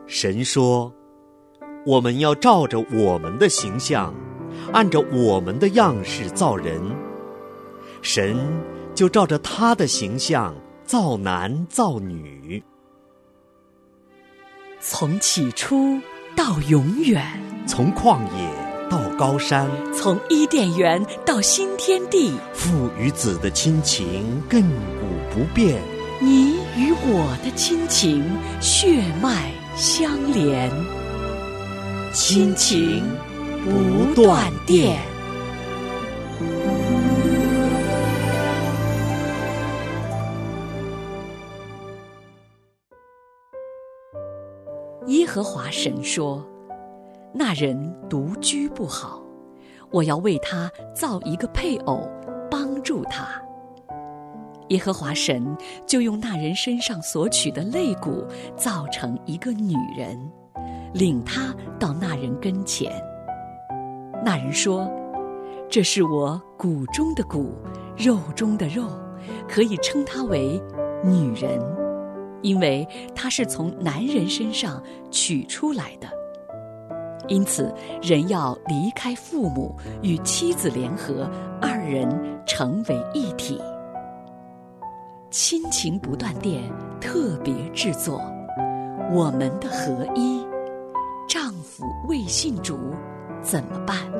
神说，我们要照着我们的形象，按照我们的样式造人。神就照着他的形象造男造女。 从起初到永远， 从旷野到高山， 从伊甸园到新天地， 父与子的亲情亘古不变， 你与我的亲情血脉相连，亲情不断电。耶和华神说，那人独居不好，我要为他造一个配偶，帮助他。耶和华神就用那人身上所取的肋骨造成一个女人，领他到那人跟前。那人说，这是我骨中的骨，肉中的肉，可以称她为女人，因为她是从男人身上取出来的。因此人要离开父母，与妻子联合，二人成为一体。亲情不断电特别制作，我们的合一。丈夫未信主怎么办？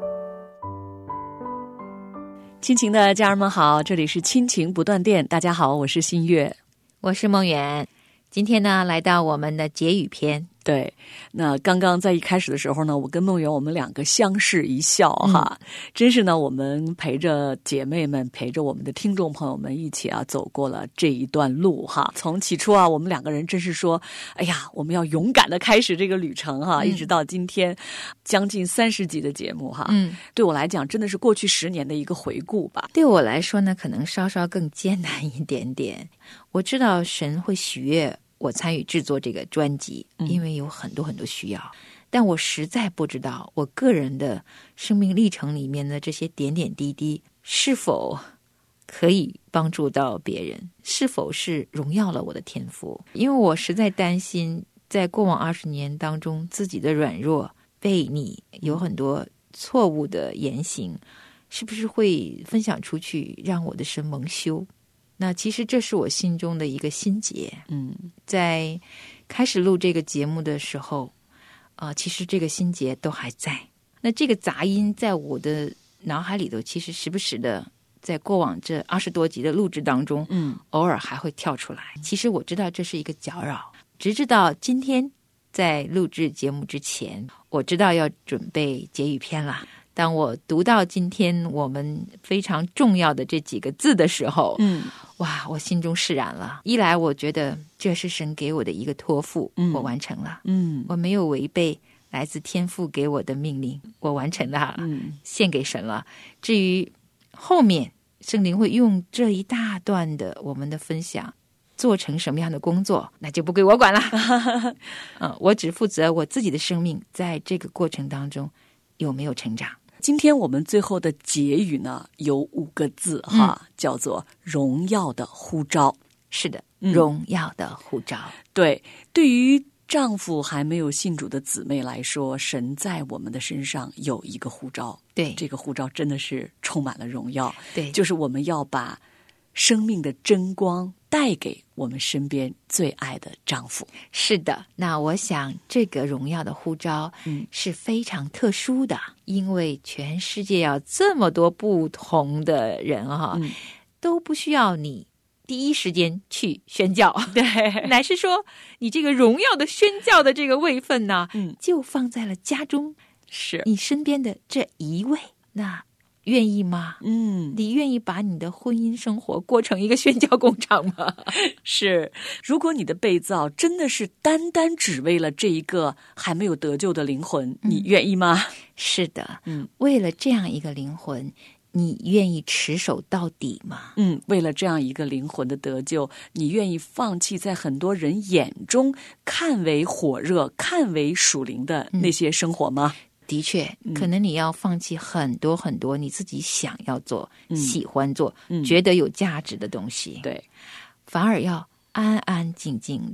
亲情的家人们好，这里是亲情不断电。大家好，我是新月， 我是梦圆。今天呢，来到我们的结语篇。 对，那刚刚在一开始的时候呢，我跟梦圆我们两个相视一笑哈，真是呢，我们陪着姐妹们，陪着我们的听众朋友们一起走过了这一段路哈。从起初我们两个人真是说，哎呀，我们要勇敢的开始这个旅程哈，一直到今天将近30集的节目哈。对我来讲，真的是过去10年的一个回顾吧。 对我来说呢，可能稍稍更艰难一点点。我知道神会喜悦我参与制作这个专辑，因为有很多很多需要，但我实在不知道我个人的生命历程里面的这些点点滴滴是否可以帮助到别人，是否是荣耀了我的天赋。因为我实在担心在过往20年当中，自己的软弱悖逆，有很多错误的言行，是不是会分享出去，让我的神蒙羞。那其实这是我心中的一个心结。在开始录这个节目的时候，其实这个心结都还在。那这个杂音在我的脑海里头，其实时不时的在过往这20多集的录制当中，偶尔还会跳出来。其实我知道这是一个搅扰，直至到今天在录制节目之前，我知道要准备结语篇了。当我读到今天我们非常重要的这几个字的时候，哇，我心中释然了。一来我觉得这是神给我的一个托付，我完成了，我没有违背来自天父给我的命令，我完成了，献给神了。至于后面圣灵会用这一大段的我们的分享做成什么样的工作，那就不归我管了。我只负责我自己的生命在这个过程当中有没有成长。 今天我们最后的结语呢，有5个字哈，叫做荣耀的呼召。 是的，荣耀的呼召。 对，对于丈夫还没有信主的姊妹来说，神在我们的身上有一个呼召。 对， 这个呼召真的是充满了荣耀。 对， 就是我们要把生命的真光带给我们身边最爱的丈夫。 是的，那我想这个荣耀的呼召是非常特殊的，因为全世界有这么多不同的人都不需要你第一时间去宣教， 对， 乃是说你这个荣耀的宣教的这个位分呢，就放在了家中， 是你身边的这一位。那愿意吗？你愿意把你的婚姻生活过成一个宣教工厂吗？ 是，如果你的被造真的是单单只为了这一个还没有得救的灵魂，你愿意吗？ 是的，为了这样一个灵魂，你愿意持守到底吗？ 为了这样一个灵魂的得救，你愿意放弃在很多人眼中看为火热、看为属灵的那些生活吗？ 的确，可能你要放弃很多很多你自己想要做、喜欢做、觉得有价值的东西。 对， 反而要安安静静的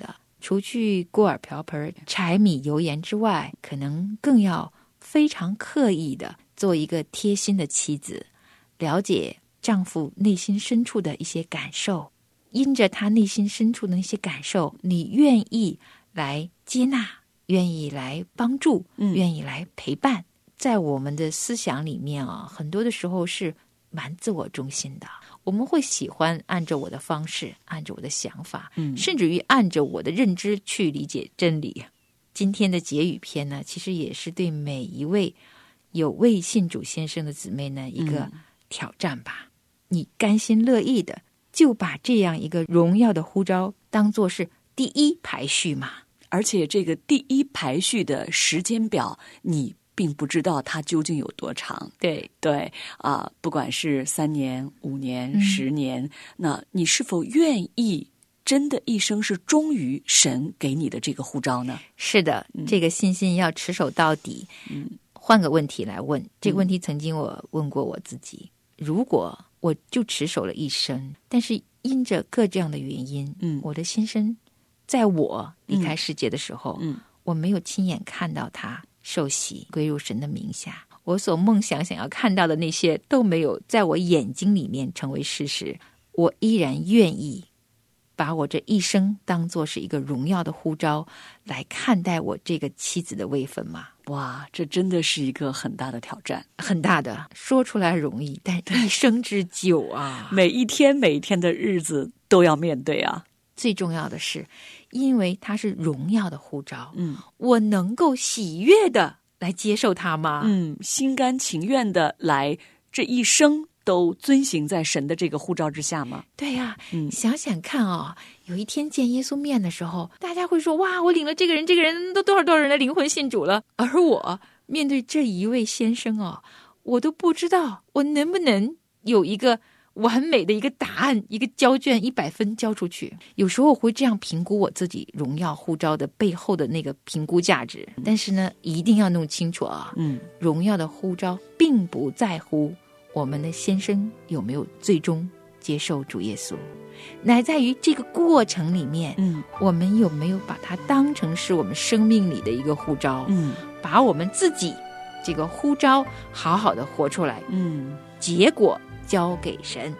除去锅碗瓢盆、柴米油盐之外，可能更要非常刻意的做一个贴心的妻子，了解丈夫内心深处的一些感受，因着他内心深处的那些感受，你愿意来接纳，愿意来帮助，愿意来陪伴。在我们的思想里面啊，很多的时候是蛮自我中心的，我们会喜欢按照我的方式，按照我的想法，甚至于按照我的认知去理解真理。今天的结语篇呢，其实也是对每一位有未信主先生的姊妹呢一个挑战吧。你甘心乐意的就把这样一个荣耀的呼召当作是第一排序嘛？ 而且这个第一排序的时间表，你并不知道它究竟有多长。 对不管是3年、5年、10年，那你是否愿意真的一生是忠于神给你的这个呼召呢？ 是的，这个信心要持守到底。换个问题来问，这个问题曾经我问过我自己，如果我就持守了一生，但是因着各这样的原因，我的先生在我离开世界的时候，我没有亲眼看到他受洗归入神的名下，我所梦想要看到的那些都没有在我眼睛里面成为事实，我依然愿意把我这一生当作是一个荣耀的呼召来看待我这个妻子的位分吗？ 哇，这真的是一个很大的挑战， 很大的，说出来容易，但一生之久啊， 每一天的日子都要面对啊。 最重要的是，因为它是荣耀的呼召，我能够喜悦的来接受它吗？ 心甘情愿的来这一生都遵行在神的这个呼召之下吗？ 对呀，想想看啊，有一天见耶稣面的时候，大家会说，哇，我领了这个人都多少人的灵魂信主了，而我面对这一位先生啊，我都不知道我能不能有一个完美的一个答案，一个交卷100分交出去。有时候我会这样评估我自己荣耀呼召的背后的那个评估价值，但是呢，一定要弄清楚啊，荣耀的呼召并不在乎我们的先生有没有最终接受主耶稣，乃在于这个过程里面，我们有没有把它当成是我们生命里的一个呼召，把我们自己这个呼召好好的活出来，结果交给神。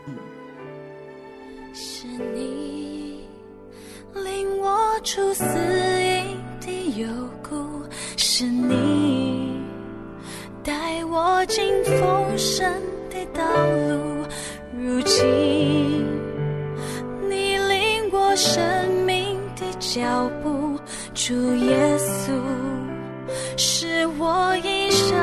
是你领我出死荫的幽谷，是你带我进丰盛的道路，如今你领我生命的脚步，主耶稣是我一生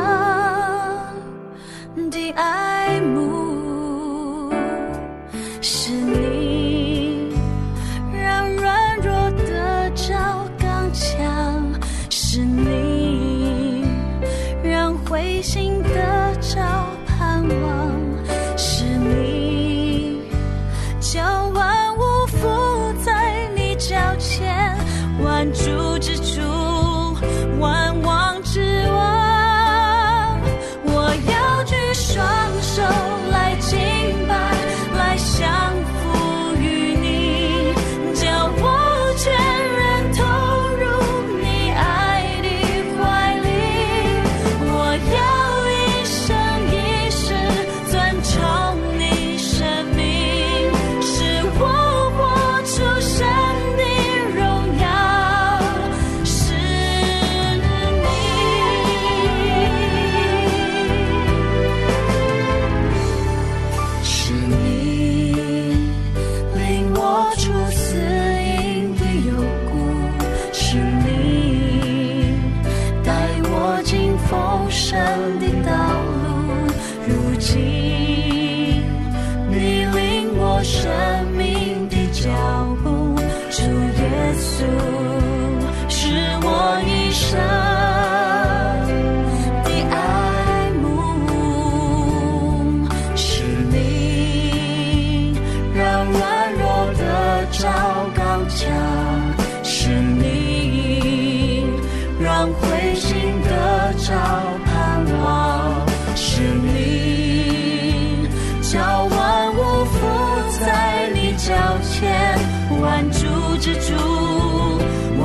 的爱慕，是你让软弱得着刚强，是你让灰心得着盼望，是你叫万物伏在你脚前，万主之主，万王之王。我要举双手来敬拜，来降服于你，叫我全然投入你爱的怀里。我要一生一世尊崇你生命，使我活出神的荣耀，是你，是你领我出死荫的幽谷，是你带我进丰盛的道路，如今你领我生命的脚步，主耶稣是我一生的爱慕，是你让软弱得着刚强，是你让灰心得着盼望，是你叫万物伏在你脚前，万主之主，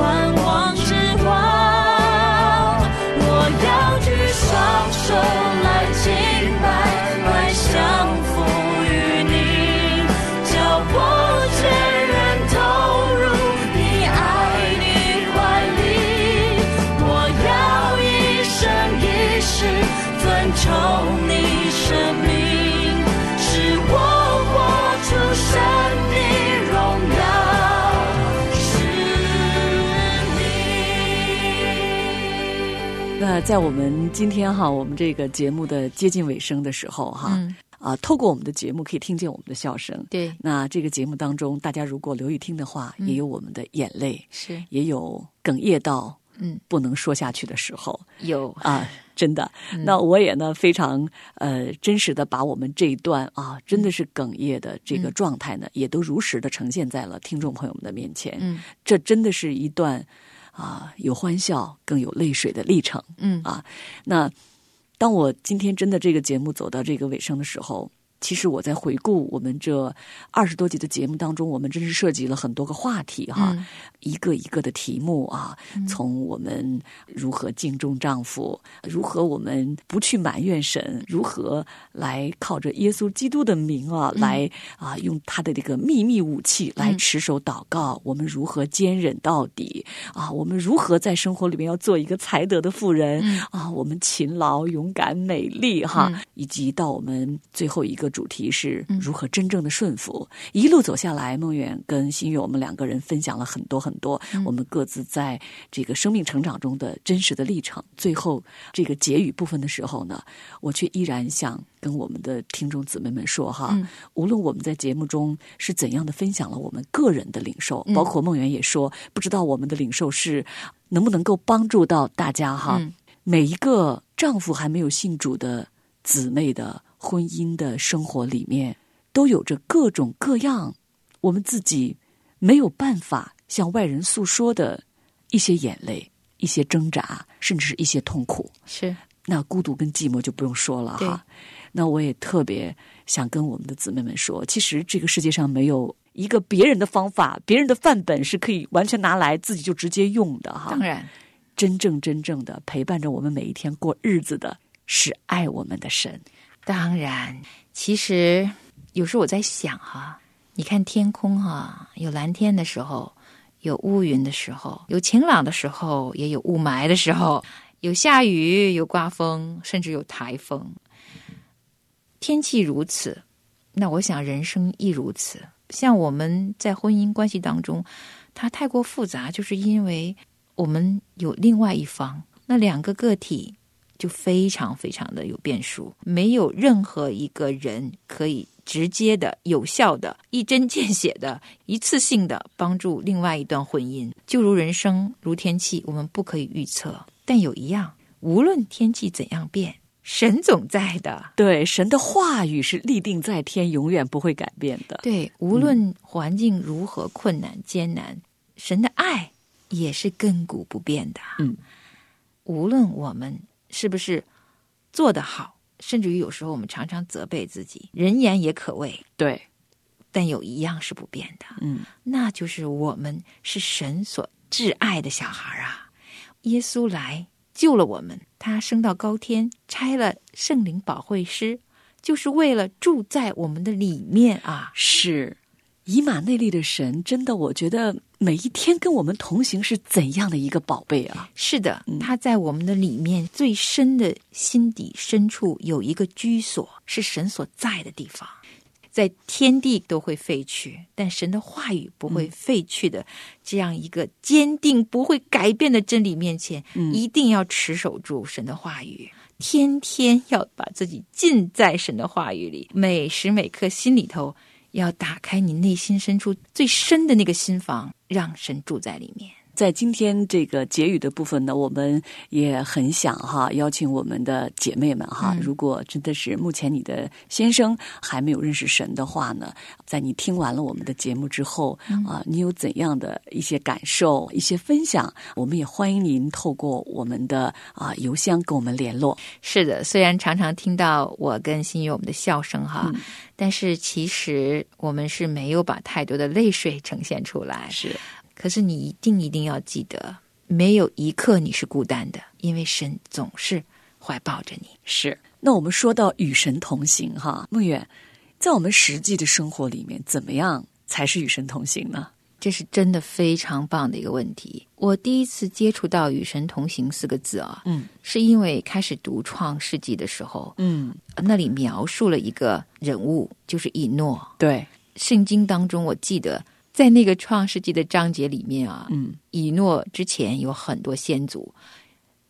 在我们今天我们这个节目的接近尾声的时候透过我们的节目可以听见我们的笑声。 对， 那这个节目当中，大家如果留意听的话，也有我们的眼泪， 是也有哽咽到不能说下去的时候， 有真的。那我也呢非常真实的把我们这一段真的是哽咽的这个状态呢，也都如实的呈现在了听众朋友们的面前。这真的是一段有欢笑更有泪水的历程。那当我今天真的这个节目走到这个尾声的时候，其实我在回顾我们这20多集的节目当中，我们真是涉及了很多个话题一个一个的题目从我们如何敬重丈夫，如何我们不去埋怨神，如何来靠着耶稣基督的名来用他的这个秘密武器来持守祷告，我们如何坚忍到底我们如何在生活里面要做一个才德的妇人我们勤劳勇敢美丽以及到我们最后一个主题是如何真正的顺服。一路走下来，梦远跟新月我们2个人分享了很多很多我们各自在这个生命成长中的真实的历程。最后这个结语部分的时候呢，我却依然想跟我们的听众姊妹们说无论我们在节目中是怎样的分享了我们个人的领受，包括梦远也说不知道我们的领受是能不能够帮助到大家每一个丈夫还没有信主的姊妹的婚姻的生活里面，都有着各种各样我们自己没有办法向外人诉说的一些眼泪，一些挣扎，甚至是一些痛苦。 是， 那孤独跟寂寞就不用说了那我也特别想跟我们的姊妹们说，其实这个世界上没有一个别人的方法，别人的范本是可以完全拿来自己就直接用的当然真正的陪伴着我们每一天过日子的是爱我们的神。 当然，其实有时候我在想你看天空有蓝天的时候，有乌云的时候，有晴朗的时候，也有雾霾的时候，有下雨，有刮风，甚至有台风。天气如此，那我想人生亦如此。像我们在婚姻关系当中，它太过复杂，就是因为我们有另外一方，那2个个体就非常非常的有变数，没有任何一个人可以直接的、有效的、一针见血的、一次性的帮助另外一段婚姻。就如人生，如天气，我们不可以预测，但有一样，无论天气怎样变，神总在的。 对，神的话语是立定在天，永远不会改变的。 对，无论环境如何困难艰难，神的爱也是亘古不变的。无论我们是不是做得好，甚至于有时候我们常常责备自己，人言也可畏。 对， 但有一样是不变的，那就是我们是神所挚爱的小孩耶稣来救了我们，他升到高天，差了圣灵保惠师，就是为了住在我们的里面是以马内利的神，真的我觉得每一天跟我们同行是怎样的一个宝贝是的，他在我们的里面最深的心底深处有一个居所，是神所在的地方。在天地都会废去，但神的话语不会废去的，这样一个坚定不会改变的真理面前，一定要持守住神的话语，天天要把自己浸在神的话语里，每时每刻心里头要打开你内心深处最深的那个心房，让神住在里面。 在今天这个结语的部分呢，我们也很想邀请我们的姐妹们如果真的是目前你的先生还没有认识神的话呢，在你听完了我们的节目之后你有怎样的一些感受、一些分享，我们也欢迎您透过我们的邮箱跟我们联络。 是的，虽然常常听到我跟新月我们的笑声但是其实我们是没有把太多的泪水呈现出来。 是， 可是你一定要记得，没有一刻你是孤单的，因为神总是怀抱着你。 是，那我们说到与神同行梦远，在我们实际的生活里面，怎么样才是与神同行呢？ 这是真的非常棒的一个问题。我第一次接触到与神同行4个字是因为开始读创世纪的时候那里描述了一个人物，就是以诺。 对， 圣经当中我记得在那个创世纪的章节里面以诺之前有很多先祖，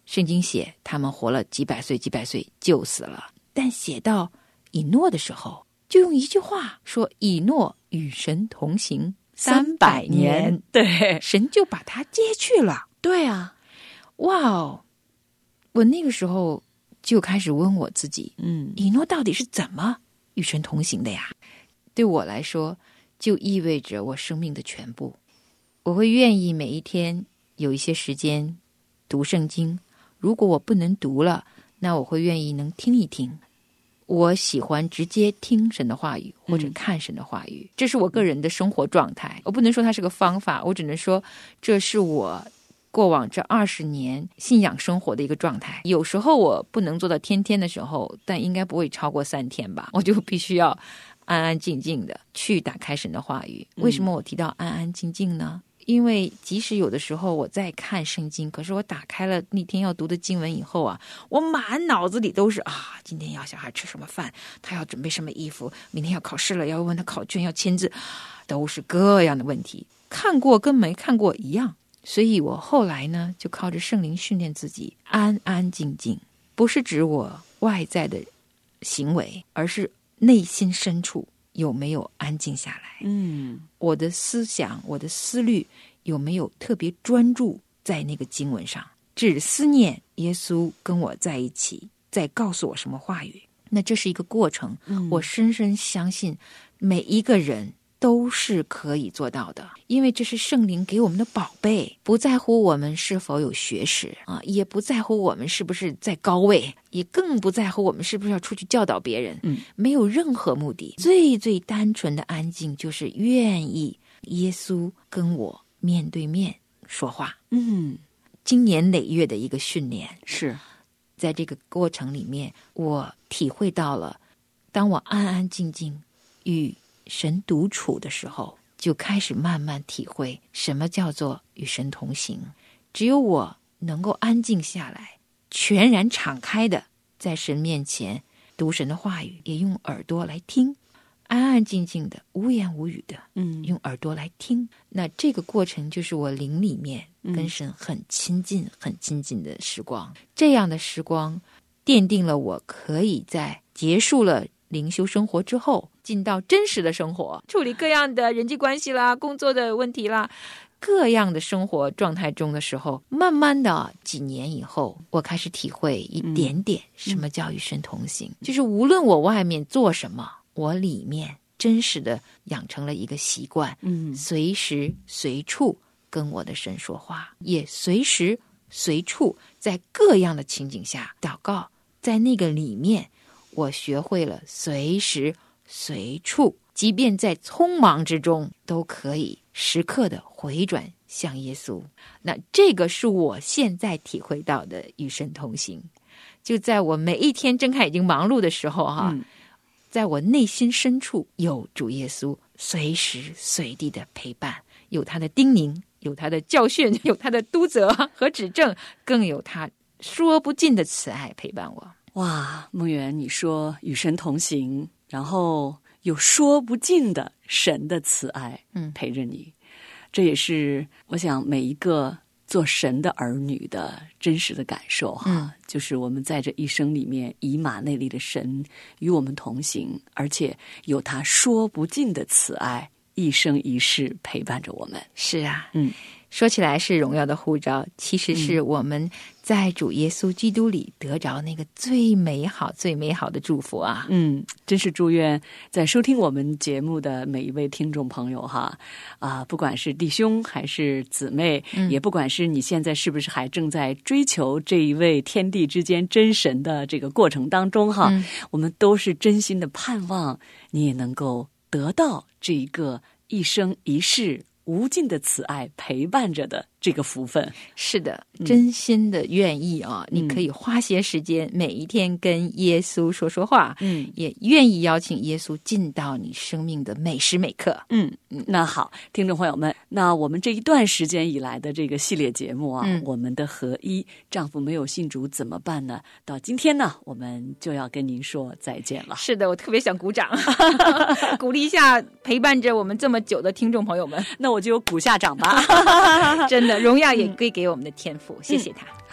圣经写他们活了几百岁就死了，但写到以诺的时候，就用一句话说以诺与神同行300年， 对， 神就把他接去了。 对啊， 哇哦！我那个时候就开始问我自己，以诺到底是怎么与神同行的呀？对我来说，就意味着我生命的全部。我会愿意每一天有一些时间读圣经，如果我不能读了，那我会愿意能听一听。我喜欢直接听神的话语或者看神的话语，这是我个人的生活状态。我不能说它是个方法，我只能说这是我过往这20年信仰生活的一个状态。有时候我不能做到天天的时候，但应该不会超过3天吧，我就必须要安安静静的去打开神的话语。为什么我提到安安静静呢？因为即使有的时候我在看圣经，可是我打开了那天要读的经文以后啊，我满脑子里都是今天要小孩吃什么饭，他要准备什么衣服，明天要考试了，要问他考卷，要签字，都是各样的问题，看过跟没看过一样。所以我后来呢，就靠着圣灵训练自己安安静静，不是指我外在的行为，而是内心深处有没有安静下来。我的思想，我的思虑有没有特别专注在那个经文上，只思念耶稣跟我在一起，在告诉我什么话语。那这是一个过程，我深深相信每一个人都是可以做到的，因为这是圣灵给我们的宝贝，不在乎我们是否有学识也不在乎我们是不是在高位，也更不在乎我们是不是要出去教导别人，没有任何目的。最最单纯的安静就是愿意耶稣跟我面对面说话。经年累月的一个训练， 是在这个过程里面，我体会到了，当我安安静静与神独处的时候，就开始慢慢体会什么叫做与神同行。只有我能够安静下来，全然敞开的在神面前读神的话语，也用耳朵来听，安安静静的无言无语的用耳朵来听。那这个过程就是我灵里面跟神很亲近很亲近的时光。这样的时光奠定了我可以在结束了灵修生活之后，进到真实的生活，处理各样的人际关系啦，工作的问题啦，各样的生活状态中的时候，慢慢的几年以后，我开始体会一点点什么叫与神同行，就是无论我外面做什么，我里面真实的养成了一个习惯，随时随处跟我的神说话，也随时随处在各样的情景下祷告。在那个里面，我学会了随时随处，即便在匆忙之中，都可以时刻的回转向耶稣。那这个是我现在体会到的与神同行，就在我每一天睁开眼睛忙碌的时候在我内心深处有主耶稣随时随地的陪伴，有他的叮咛，有他的教训，有他的督责和指正，更有他说不尽的慈爱陪伴我。 哇，梦圆，你说与神同行，然后有说不尽的神的慈爱陪着你，这也是我想每一个做神的儿女的真实的感受就是我们在这一生里面，以马内利的神与我们同行，而且有他说不尽的慈爱，一生一世陪伴着我们。 是啊，说起来是荣耀的呼召，其实是我们在主耶稣基督里得着那个最美好最美好的祝福啊。 真是祝愿在收听我们节目的每一位听众朋友不管是弟兄还是姊妹，也不管是你现在是不是还正在追求这一位天地之间真神的这个过程当中我们都是真心的盼望你也能够得到这一个一生一世无尽的慈爱陪伴着的这个福分。 是的，真心的愿意你可以花些时间每一天跟耶稣说说话，也愿意邀请耶稣进到你生命的每时每刻。 那好，听众朋友们，那我们这一段时间以来的这个系列节目我们的合一，丈夫没有信主怎么办呢？到今天呢，我们就要跟您说再见了。 是的，我特别想鼓掌鼓励一下陪伴着我们这么久的听众朋友们。 那我就鼓下掌吧真的荣耀也归给我们的天父，谢谢他。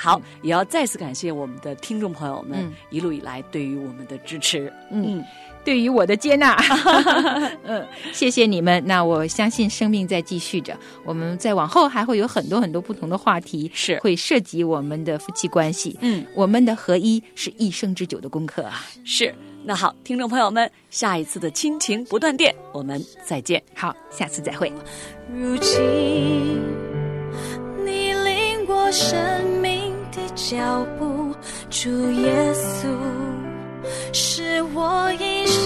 好，也要再次感谢我们的听众朋友们一路以来对于我们的支持， 对于我的接纳，谢谢你们。那我相信生命在继续着，我们再往后还会有很多很多不同的话题， 是会涉及我们的夫妻关系。我们的合一是一生之久的功课啊。 是，那好，听众朋友们，下一次的亲情不断电，我们再见。 好，下次再会。 如今你领过生命的脚步，主耶稣是我一生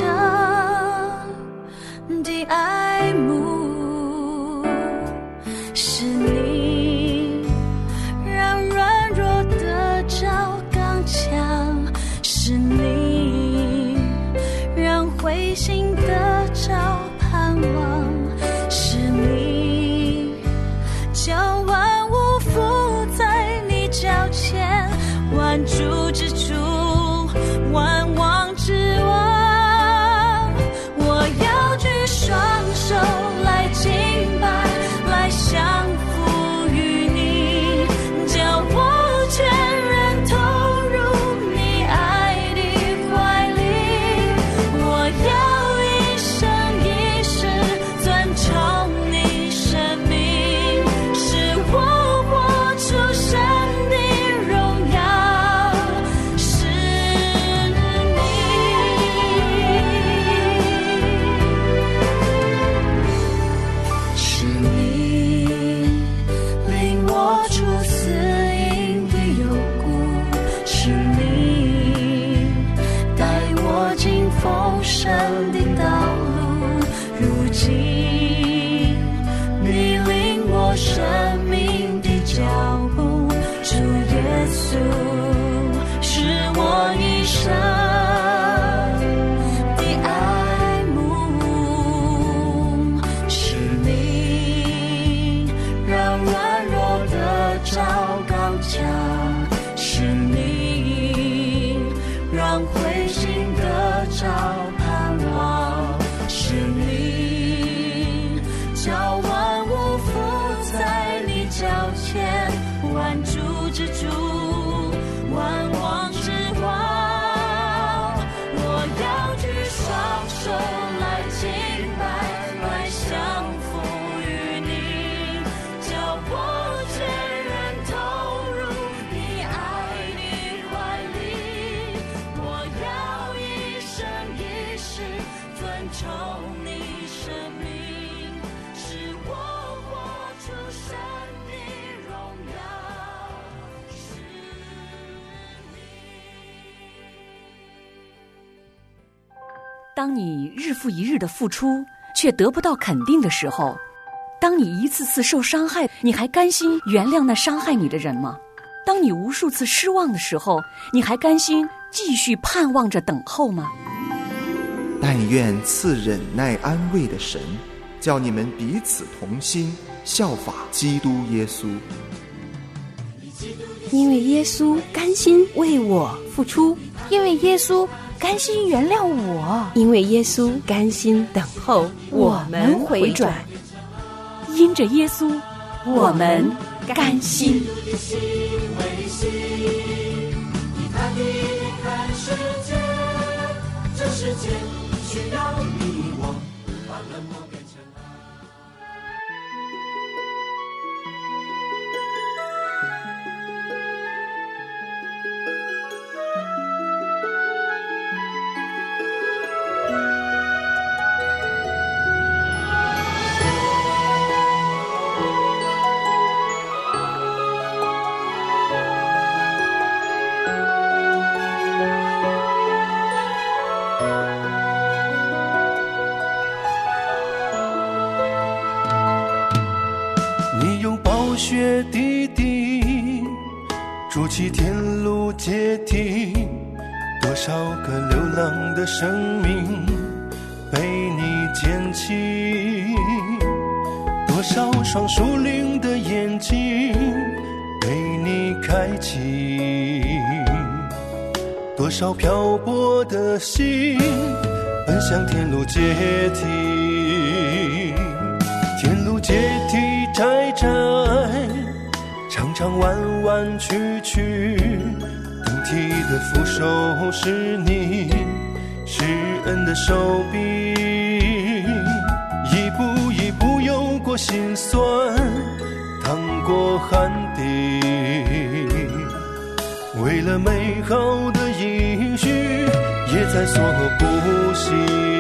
的爱慕，是你让软弱的脚刚强，是你让灰心的脚盼望，是你叫万物伏在你脚前，万主之主，万王之王。我要举双手来敬拜，来降服于你，叫我全然投入你爱的怀里。我要一生一世尊崇你生命，使我活出神的荣耀，是你，是你领我出死荫的幽谷，是你带我经丰盛的道路。如今你领我生命的脚步，主耶稣是我一生的爱慕，是你让软弱的脚刚强，是你让灰心的脚盼望，是你叫万物伏在你脚前，万主之主，万王之王。我要举双手来敬拜，来降服于你，叫我全然投入你爱的怀里。我要一生一世尊崇你生命，使我活出神的荣耀，是你。 当你日复一日的付出，却得不到肯定的时候，当你一次次受伤害，你还甘心原谅那伤害你的人吗？当你无数次失望的时候，你还甘心继续盼望着等候吗？ 但愿赐忍耐安慰的神，叫你们彼此同心，效法基督耶稣。 因为耶稣甘心为我付出，因为耶稣甘心原谅我，因为耶稣甘心等候我们回转。 因着耶稣，我们甘心。 以他的眼看世界，这世界需要你我，把冷漠变成爱。你用宝血滴滴筑起天路阶梯，多少个流浪的生命被你捡起，多少双属灵的眼睛被你开启，多少漂泊的心奔向天路阶梯，天路阶梯窄窄，常常弯弯曲曲，登梯的扶手是你，施恩的手臂，一步一步有过心酸，趟过寒地，为了美好的应许，也在所不惜。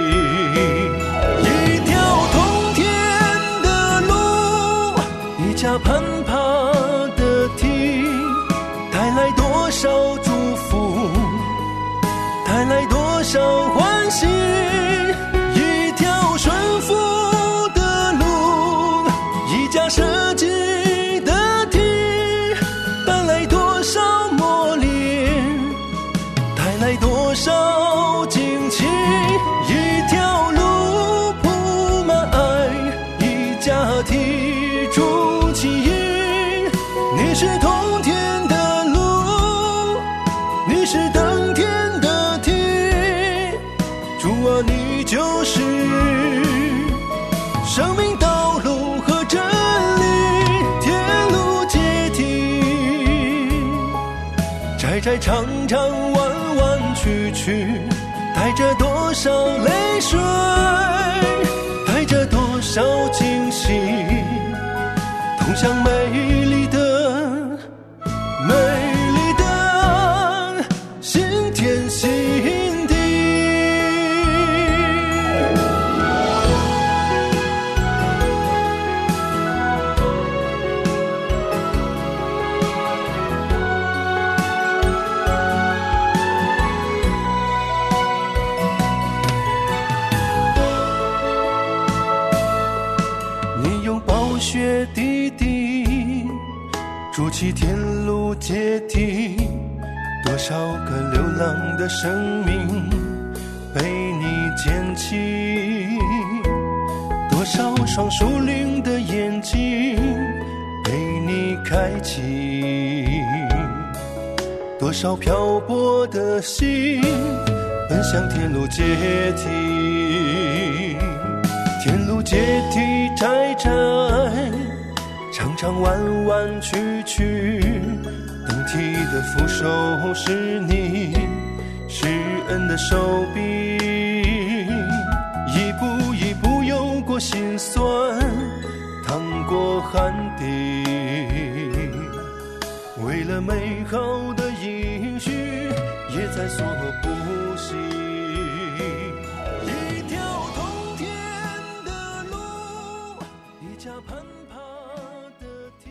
一条通天的路，一架攀爬的梯，带来多少祝福，带来多少欢喜。一条顺服的路，一架设计的梯，带来多少磨练，带来多少惊奇。一条路铺满爱，一架梯筑起因。你是通天的路，你是登天的梯，主啊，你就是生命道路和真理，天路阶梯，窄窄长长弯弯曲曲，带着多少泪水，带着多少惊喜，通向美丽的新天新地。你用宝血滴滴筑起天路阶梯，多少个流浪的生命被你捡起，多少双属灵的眼睛被你开启，多少漂泊的心奔向天路阶梯。天路阶梯窄窄，常常弯弯曲曲，登梯的扶手是你，施恩的手臂，一步一步有过心酸，趟过寒地，为了美好的应许，也在所不惜。一条通天的路，一架攀爬的梯。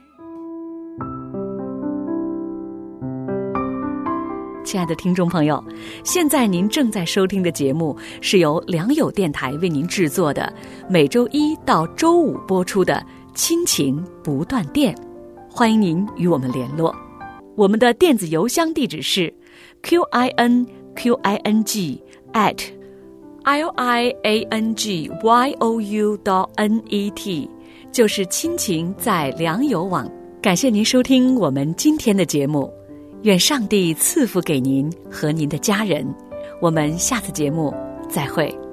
亲爱的听众朋友，现在您正在收听的节目是由良友电台为您制作的，每周一到周五播出的亲情不断电。欢迎您与我们联络，我们的电子邮箱地址是 QINQING@liangyou.net， 就是亲情在良友网。感谢您收听我们今天的节目，愿上帝赐福给您和您的家人。我们下次节目再会。